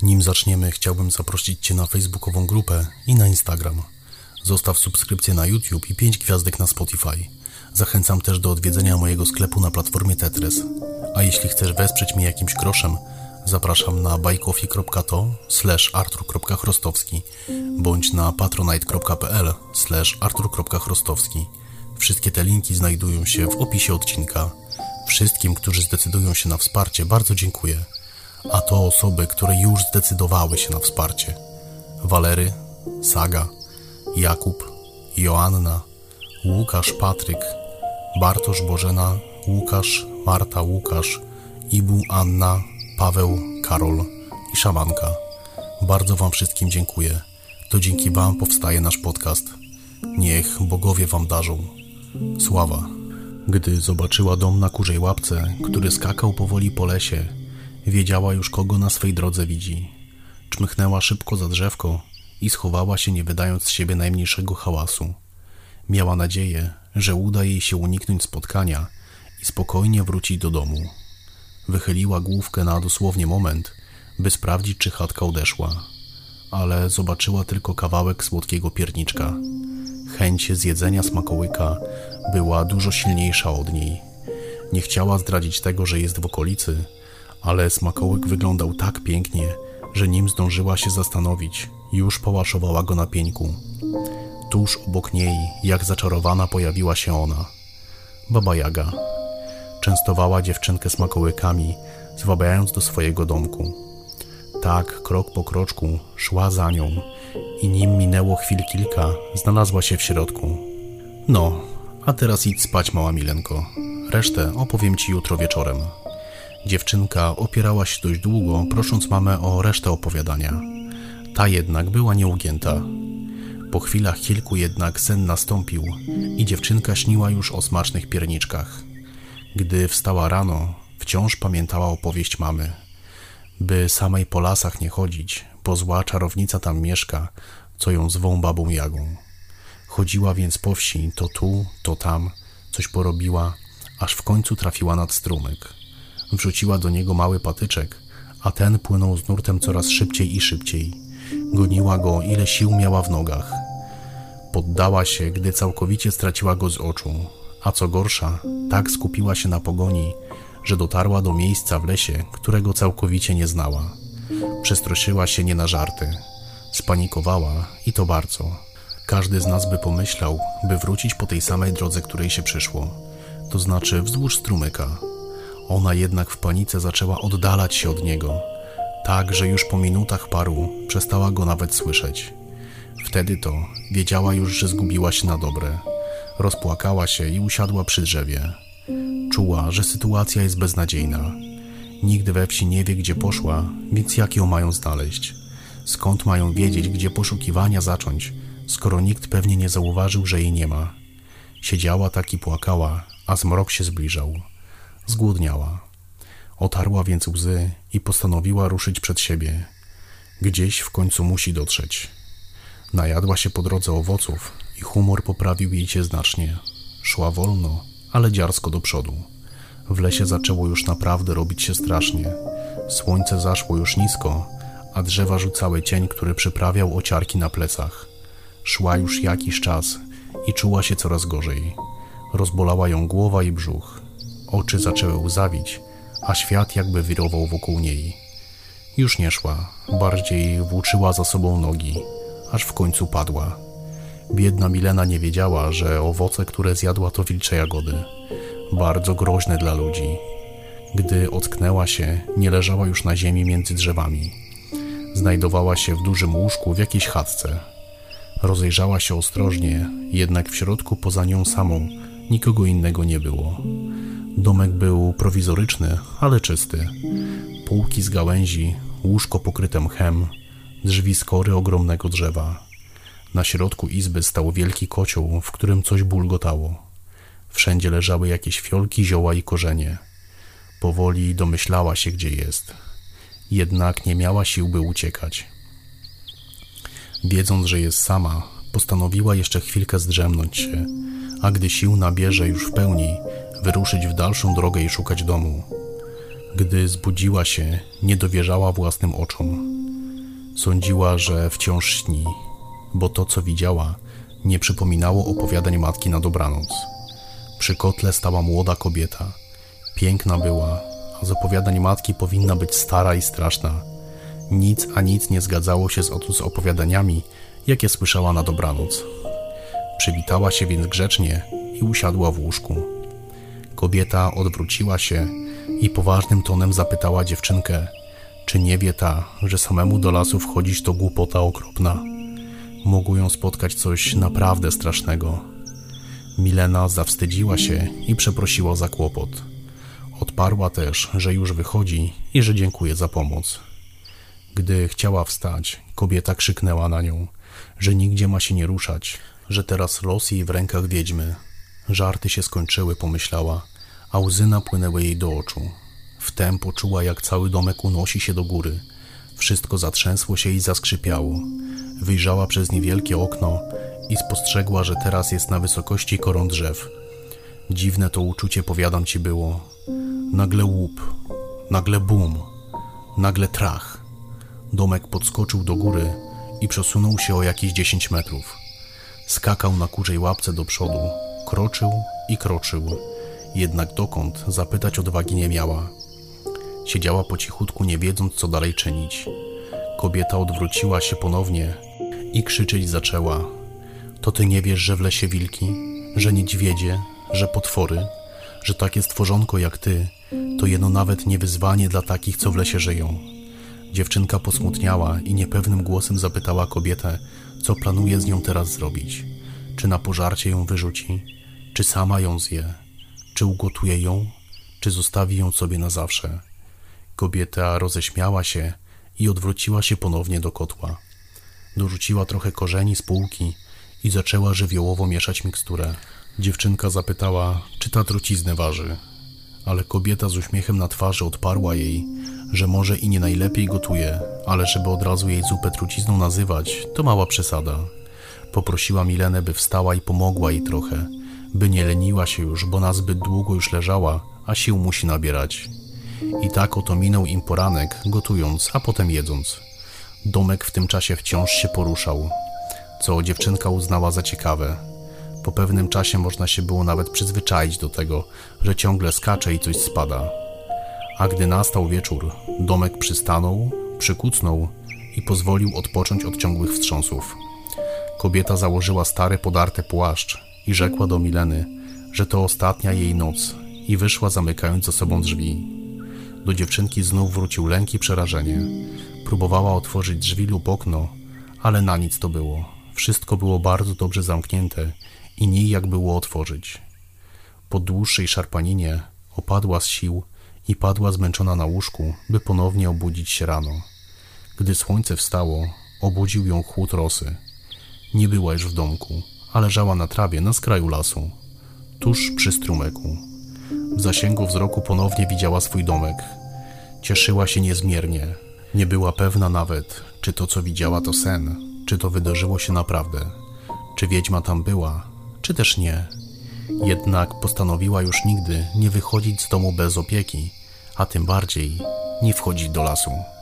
Nim zaczniemy, chciałbym zaprosić Cię na facebookową grupę i na Instagram. Zostaw subskrypcję na YouTube i 5 gwiazdek na Spotify. Zachęcam też do odwiedzenia mojego sklepu na platformie Tetris. A jeśli chcesz wesprzeć mnie jakimś groszem, zapraszam na buycoffee.to/artur.chrostowski bądź na patronite.pl/artur.chrostowski. Wszystkie te linki znajdują się w opisie odcinka. Wszystkim, którzy zdecydują się na wsparcie, bardzo dziękuję. A to osoby, które już zdecydowały się na wsparcie: Walery, Saga, Jakub, Joanna, Łukasz, Patryk, Bartosz, Bożena, Łukasz, Marta, Łukasz, Ibu, Anna, Paweł, Karol i Szamanka. Bardzo Wam wszystkim dziękuję. To dzięki Wam powstaje nasz podcast. Niech bogowie Wam darzą. Sława. Gdy zobaczyła dom na kurzej łapce, który skakał powoli po lesie, wiedziała już, kogo na swej drodze widzi. Czmychnęła szybko za drzewko i schowała się, nie wydając z siebie najmniejszego hałasu. Miała nadzieję, że uda jej się uniknąć spotkania i spokojnie wrócić do domu. Wychyliła główkę na dosłownie moment, by sprawdzić, czy chatka odeszła, ale zobaczyła tylko kawałek słodkiego pierniczka. Chęć zjedzenia smakołyka była dużo silniejsza od niej. Nie chciała zdradzić tego, że jest w okolicy, ale smakołyk wyglądał tak pięknie, że nim zdążyła się zastanowić, już połaszowała go na pieńku. Tuż obok niej, jak zaczarowana, pojawiła się ona. Baba Jaga. Częstowała dziewczynkę smakołykami, zwabiając do swojego domku. Tak, krok po kroczku, szła za nią i nim minęło chwil kilka, znalazła się w środku. No, a teraz idź spać, mała Milenko. Resztę opowiem Ci jutro wieczorem. Dziewczynka opierała się dość długo, prosząc mamę o resztę opowiadania. Ta jednak była nieugięta. Po chwilach kilku jednak sen nastąpił i dziewczynka śniła już o smacznych pierniczkach. Gdy wstała rano, wciąż pamiętała opowieść mamy. By samej po lasach nie chodzić, bo zła czarownica tam mieszka, co ją zwą babą Jagą. Chodziła więc po wsi, to tu, to tam, coś porobiła, aż w końcu trafiła nad strumyk. Wrzuciła do niego mały patyczek, a ten płynął z nurtem coraz szybciej i szybciej. Goniła go, ile sił miała w nogach. Poddała się, gdy całkowicie straciła go z oczu, a co gorsza, tak skupiła się na pogoni, że dotarła do miejsca w lesie, którego całkowicie nie znała. Przestraszyła się nie na żarty. Spanikowała i to bardzo. Każdy z nas by pomyślał, by wrócić po tej samej drodze, której się przyszło, to znaczy wzdłuż strumyka. Ona jednak w panice zaczęła oddalać się od niego, tak, że już po minutach paru przestała go nawet słyszeć. Wtedy to wiedziała już, że zgubiła się na dobre. Rozpłakała się i usiadła przy drzewie. Czuła, że sytuacja jest beznadziejna. Nikt we wsi nie wie, gdzie poszła, więc jak ją mają znaleźć? Skąd mają wiedzieć, gdzie poszukiwania zacząć, skoro nikt pewnie nie zauważył, że jej nie ma? Siedziała tak i płakała, a zmrok się zbliżał. Zgłodniała. Otarła więc łzy i postanowiła ruszyć przed siebie. Gdzieś w końcu musi dotrzeć. Najadła się po drodze owoców i humor poprawił jej się znacznie. Szła wolno, ale dziarsko do przodu. W lesie zaczęło już naprawdę robić się strasznie. Słońce zaszło już nisko, a drzewa rzucały cień, który przyprawiał ociarki na plecach. Szła już jakiś czas i czuła się coraz gorzej. Rozbolała ją głowa i brzuch. Oczy zaczęły łzawić, a świat jakby wirował wokół niej. Już nie szła, bardziej włóczyła za sobą nogi, aż w końcu padła. Biedna Milena nie wiedziała, że owoce, które zjadła, to wilcze jagody. Bardzo groźne dla ludzi. Gdy ocknęła się, nie leżała już na ziemi między drzewami. Znajdowała się w dużym łóżku w jakiejś chatce. Rozejrzała się ostrożnie, jednak w środku poza nią samą nikogo innego nie było. Domek był prowizoryczny, ale czysty. Półki z gałęzi, łóżko pokryte mchem, drzwi z kory ogromnego drzewa. Na środku izby stał wielki kocioł, w którym coś bulgotało. Wszędzie leżały jakieś fiolki, zioła i korzenie. Powoli domyślała się, gdzie jest. Jednak nie miała sił, by uciekać. Wiedząc, że jest sama, postanowiła jeszcze chwilkę zdrzemnąć się, a gdy sił nabierze już w pełni, wyruszyć w dalszą drogę i szukać domu. Gdy zbudziła się, nie dowierzała własnym oczom. Sądziła, że wciąż śni, bo to, co widziała, nie przypominało opowiadań matki na dobranoc. Przy kotle stała młoda kobieta. Piękna była, a z opowiadań matki powinna być stara i straszna. Nic a nic nie zgadzało się z opowiadaniami, jakie słyszała na dobranoc. Przywitała się więc grzecznie i usiadła w łóżku. Kobieta odwróciła się i poważnym tonem zapytała dziewczynkę, czy nie wie ta, że samemu do lasu wchodzić to głupota okropna. Mogło ją spotkać coś naprawdę strasznego. Milena zawstydziła się i przeprosiła za kłopot. Odparła też, że już wychodzi i że dziękuję za pomoc. Gdy chciała wstać, kobieta krzyknęła na nią, że nigdzie ma się nie ruszać, że teraz los jej w rękach wiedźmy. Żarty się skończyły, pomyślała, a łzy napłynęły jej do oczu. Wtem poczuła, jak cały domek unosi się do góry. Wszystko zatrzęsło się i zaskrzypiało. Wyjrzała przez niewielkie okno i spostrzegła, że teraz jest na wysokości koron drzew. Dziwne to uczucie, powiadam ci, było. Nagle łup, nagle bum, nagle trach. Domek podskoczył do góry i przesunął się o jakieś 10 metrów. Skakał na kurzej łapce do przodu, kroczył i kroczył, jednak dokąd zapytać odwagi nie miała. Siedziała po cichutku, nie wiedząc, co dalej czynić. Kobieta odwróciła się ponownie i krzyczeć zaczęła. To ty nie wiesz, że w lesie wilki, że niedźwiedzie, że potwory, że takie stworzonko jak ty, to jedno nawet nie wyzwanie dla takich, co w lesie żyją. Dziewczynka posmutniała i niepewnym głosem zapytała kobietę, co planuje z nią teraz zrobić. Czy na pożarcie ją wyrzuci, czy sama ją zje, czy ugotuje ją, czy zostawi ją sobie na zawsze. Kobieta roześmiała się i odwróciła się ponownie do kotła. Dorzuciła trochę korzeni z półki i zaczęła żywiołowo mieszać miksturę. Dziewczynka zapytała, czy ta truciznę waży, ale kobieta z uśmiechem na twarzy odparła jej, że może i nie najlepiej gotuje, ale żeby od razu jej zupę trucizną nazywać, to mała przesada. Poprosiła Milenę, by wstała i pomogła jej trochę, by nie leniła się już, bo na zbyt długo już leżała, a sił musi nabierać. I tak oto minął im poranek, gotując, a potem jedząc. Domek w tym czasie wciąż się poruszał, co dziewczynka uznała za ciekawe. Po pewnym czasie można się było nawet przyzwyczaić do tego, że ciągle skacze i coś spada. A gdy nastał wieczór, domek przystanął, przykucnął i pozwolił odpocząć od ciągłych wstrząsów. Kobieta założyła stary, podarte płaszcz i rzekła do Mileny, że to ostatnia jej noc i wyszła, zamykając za sobą drzwi. Do dziewczynki znów wrócił lęk i przerażenie. Próbowała otworzyć drzwi lub okno, ale na nic to było. Wszystko było bardzo dobrze zamknięte i nijak było otworzyć. Po dłuższej szarpaninie opadła z sił i padła zmęczona na łóżku, by ponownie obudzić się rano. Gdy słońce wstało, obudził ją chłód rosy. Nie była już w domku, a leżała na trawie na skraju lasu, tuż przy strumyku. W zasięgu wzroku ponownie widziała swój domek. Cieszyła się niezmiernie. Nie była pewna nawet, czy to, co widziała, to sen, czy to wydarzyło się naprawdę, czy wiedźma tam była, czy też nie. Jednak postanowiła już nigdy nie wychodzić z domu bez opieki, a tym bardziej nie wchodzić do lasu.